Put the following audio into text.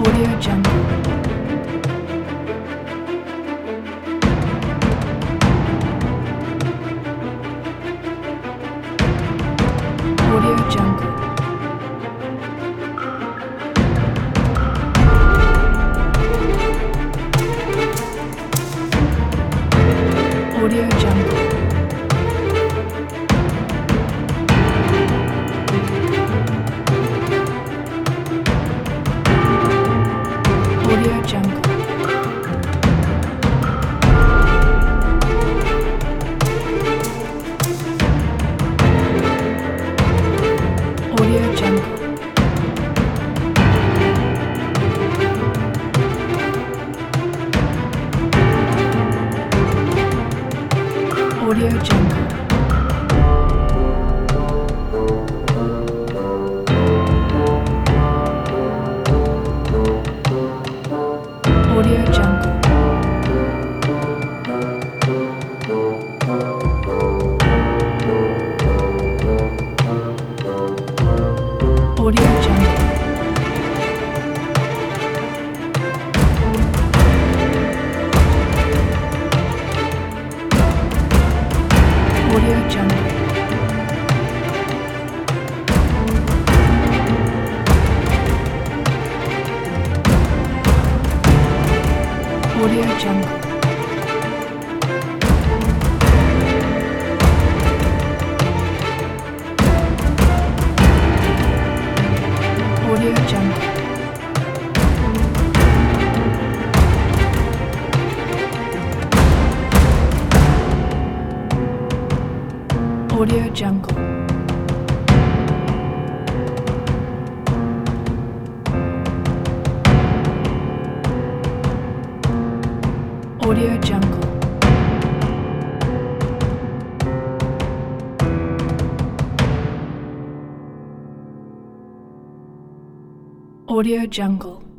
Audio Jungle. Audio Jungle. Audio Jungle. Audio Jungle. Audio Jungle. Audio Jungle. Audio Jungle. Audio Jungle. Audio Jungle. Audio Jungle. Audio Jungle. Audio Jungle. Audio Jungle. Audio Jungle.